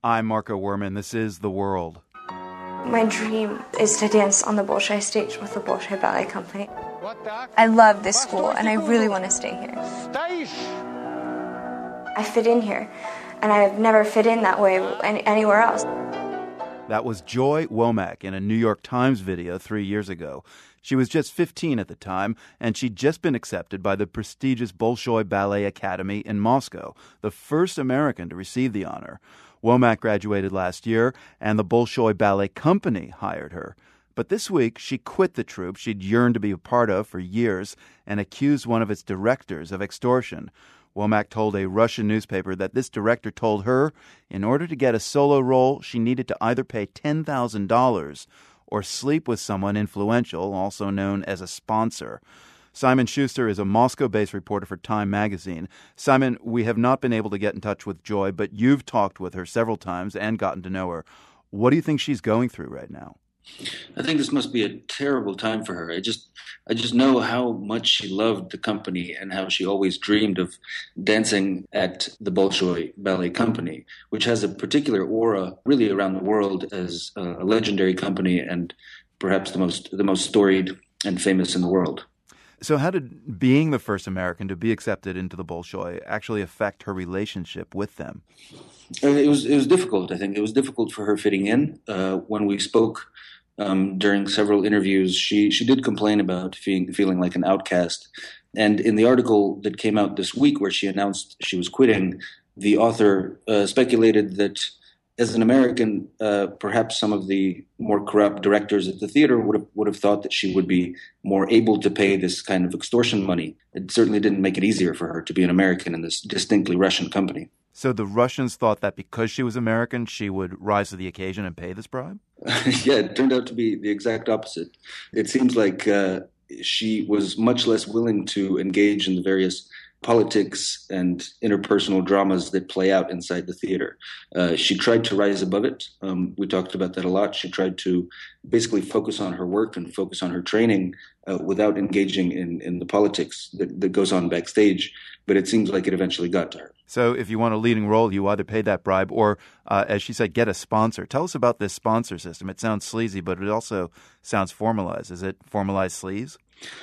I'm Marco Werman. This is The World. My dream is to dance on the Bolshoi stage with the Bolshoi Ballet Company. I love this school, and I really want to stay here. I fit in here, and I've never fit in that way anywhere else. That was Joy Womack in a New York Times video 3 years ago. She was just 15 at the time, and she'd just been accepted by the prestigious Bolshoi Ballet Academy in Moscow, the first American to receive the honor. Womack graduated last year, and the Bolshoi Ballet Company hired her. But this week, she quit the troupe she'd yearned to be a part of for years and accused one of its directors of extortion. Womack told a Russian newspaper that this director told her in order to get a solo role, she needed to either pay $10,000 or sleep with someone influential, also known as a sponsor. Simon Schuster is a Moscow-based reporter for Time magazine. Simon, we have not been able to get in touch with Joy, but you've talked with her several times and gotten to know her. What do you think she's going through right now? I think this must be a terrible time for her. I just know how much she loved the company and how she always dreamed of dancing at the Bolshoi Ballet Company, which has a particular aura really around the world as a legendary company and perhaps the most storied and famous in the world. So how did being the first American to be accepted into the Bolshoi actually affect her relationship with them? It was difficult, I think. It was difficult for her fitting in. When we spoke during several interviews, she did complain about feeling like an outcast. And in the article that came out this week where she announced she was quitting, the author speculated that as an American, perhaps some of the more corrupt directors at the theater would have thought that she would be more able to pay this kind of extortion money. It certainly didn't make it easier for her to be an American in this distinctly Russian company. So the Russians thought that because she was American, she would rise to the occasion and pay this bribe? Yeah, it turned out to be the exact opposite. It seems like she was much less willing to engage in the various politics and interpersonal dramas that play out inside the theater. She tried to rise above it. We talked about that a lot. She tried to basically focus on her work and focus on her training without engaging in the politics that goes on backstage. But it seems like it eventually got to her. So if you want a leading role, you either pay that bribe or, as she said, get a sponsor. Tell us about this sponsor system. It sounds sleazy, but it also sounds formalized. Is it formalized sleaze?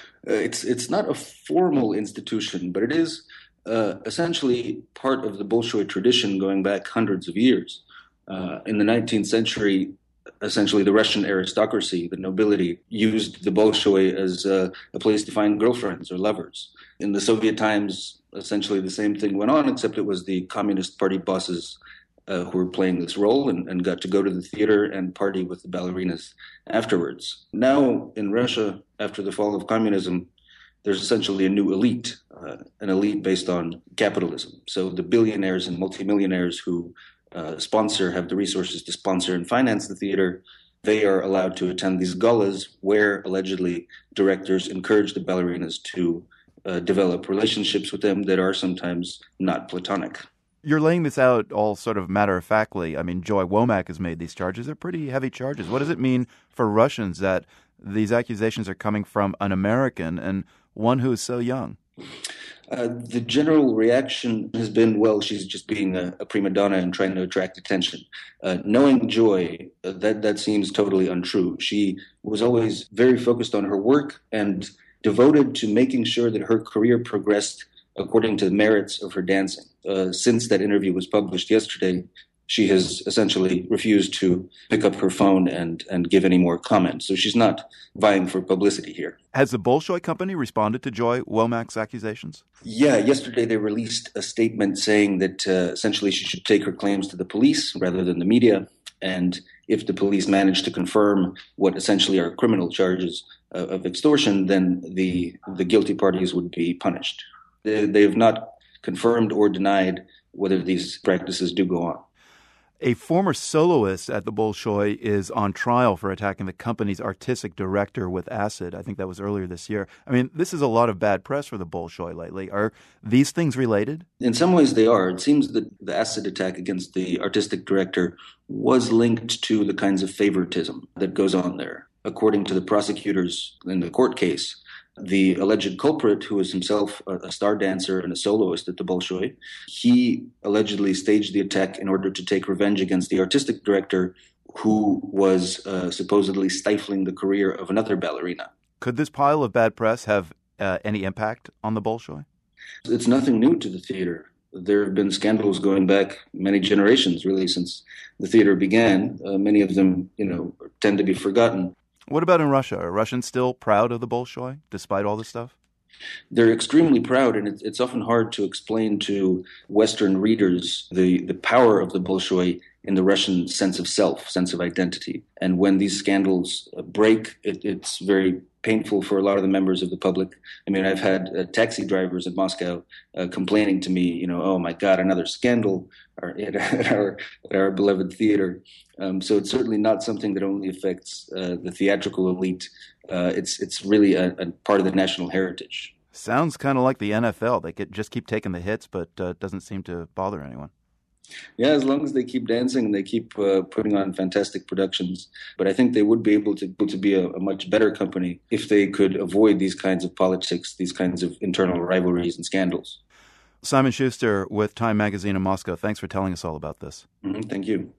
It's not a formal institution, but it is essentially part of the Bolshoi tradition going back hundreds of years. In the 19th century, essentially the Russian aristocracy, the nobility, used the Bolshoi as a place to find girlfriends or lovers. In the Soviet times, essentially the same thing went on, except it was the Communist Party bosses who were playing this role and got to go to the theater and party with the ballerinas afterwards. Now, in Russia, after the fall of communism, there's essentially a new elite, an elite based on capitalism. So the billionaires and multimillionaires who have the resources to sponsor and finance the theater, they are allowed to attend these galas where allegedly directors encourage the ballerinas to develop relationships with them that are sometimes not platonic. You're laying this out all sort of matter-of-factly. I mean, Joy Womack has made these charges. They're pretty heavy charges. What does it mean for Russians that these accusations are coming from an American and one who is so young? The general reaction has been, well, she's just being a prima donna and trying to attract attention. Knowing Joy, that seems totally untrue. She was always very focused on her work and devoted to making sure that her career progressed according to the merits of her dancing. Since that interview was published yesterday, she has essentially refused to pick up her phone and give any more comments. So she's not vying for publicity here. Has the Bolshoi Company responded to Joy Womack's accusations? Yeah, yesterday they released a statement saying that essentially she should take her claims to the police rather than the media. And if the police manage to confirm what essentially are criminal charges of extortion, then the guilty parties would be punished. They have not confirmed or denied whether these practices do go on. A former soloist at the Bolshoi is on trial for attacking the company's artistic director with acid. I think that was earlier this year. I mean, this is a lot of bad press for the Bolshoi lately. Are these things related? In some ways they are. It seems that the acid attack against the artistic director was linked to the kinds of favoritism that goes on there. According to the prosecutors in the court case, The alleged culprit, who is himself a star dancer and a soloist at the Bolshoi, he allegedly staged the attack in order to take revenge against the artistic director who was supposedly stifling the career of another ballerina. Could this pile of bad press have any impact on the Bolshoi? It's nothing new to the theater. There have been scandals going back many generations, really, since the theater began. Many of them, tend to be forgotten. What about in Russia? Are Russians still proud of the Bolshoi, despite all this stuff? They're extremely proud, and it's often hard to explain to Western readers the power of the Bolshoi in the Russian sense of self, sense of identity. And when these scandals break, it's very painful for a lot of the members of the public. I mean, I've had taxi drivers in Moscow complaining to me, oh my God, another scandal at our beloved theater. So it's certainly not something that only affects the theatrical elite. It's really a part of the national heritage. Sounds kind of like the NFL. They just keep taking the hits, but it doesn't seem to bother anyone. Yeah, as long as they keep dancing and they keep putting on fantastic productions. But I think they would be able to be a much better company if they could avoid these kinds of politics, these kinds of internal rivalries and scandals. Simon Schuster with Time Magazine in Moscow. Thanks for telling us all about this. Thank you.